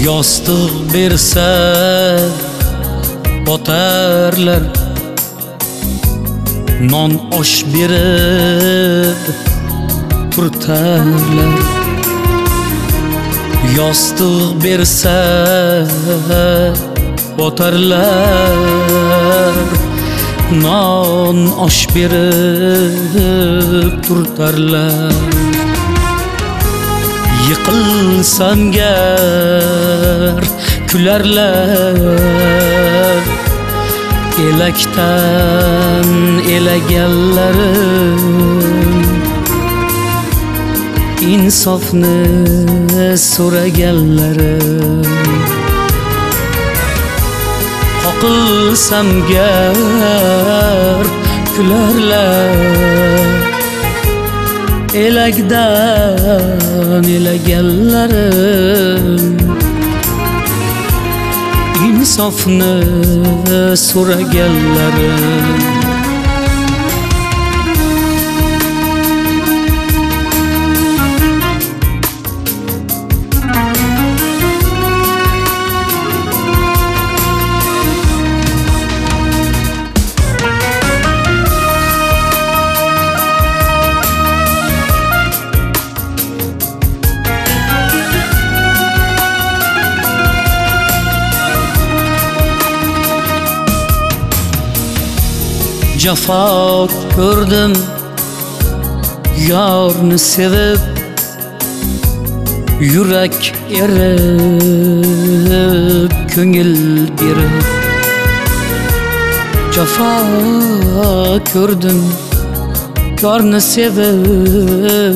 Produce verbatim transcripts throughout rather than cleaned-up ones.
yostiq bersa botarlar, non osh berib turtarlar. Yostiq bersa botarlar, non osh berib turtarlar. Yiqilsam gar kularlar, elakdan elaganlarim, insofni so'raganlarim. Qoqilsam gar kularlar, elakdan elaganlarim, insofni so'raganlarim. Jafo ko'rdim yorni sevib, yurak erib ko'ngil berib. Jafo ko'rdim yorni sevib,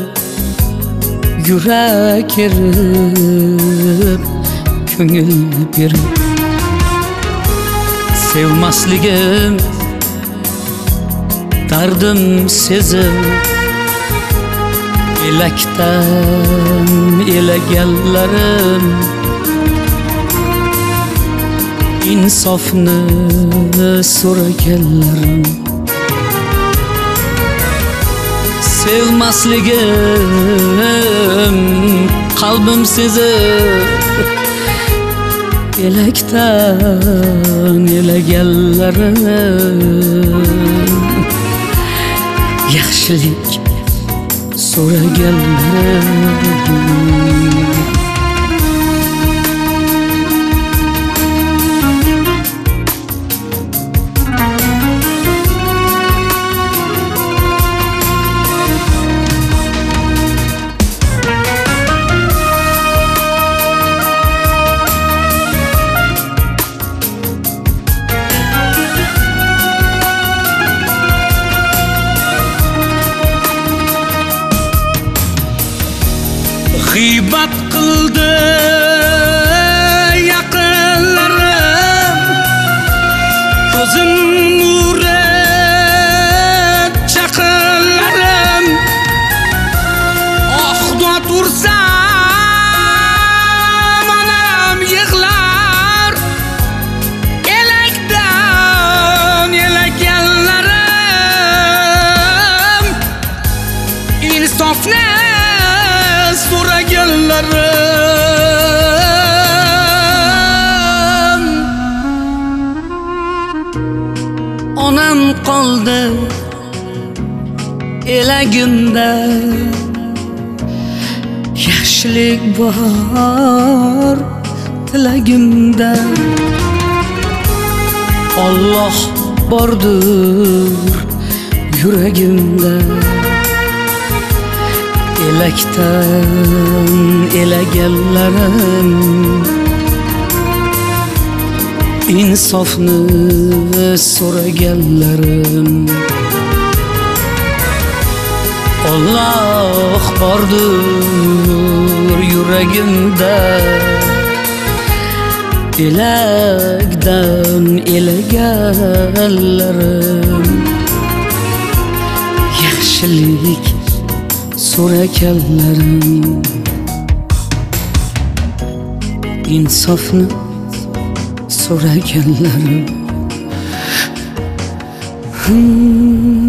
yurak erib ko'ngil berib. Sevmasligim dardim sezib, elakdan elaganlarim, insofni so'raganlarim. Sevmasligim qalbim sezib, elakdan elaganlarim, yaxshilik so'raganlarim. G'iybat qildi yaqinlarim, ko'zim nuri chaqinlarim. Oh dod ursam onam yig'lar, elakdan elaganlarim, insofni so'raganlarim. Onam qoldi elagimda, yaxshilik bor tilagimda. Alloh bordir yuragimda, elakdan elaganlarim, insofni so'raganlarim. Alloh bordir yuragimda, elakdan elaganlarim, yaxshilik so'raganlarim, insofni so'raganlarim.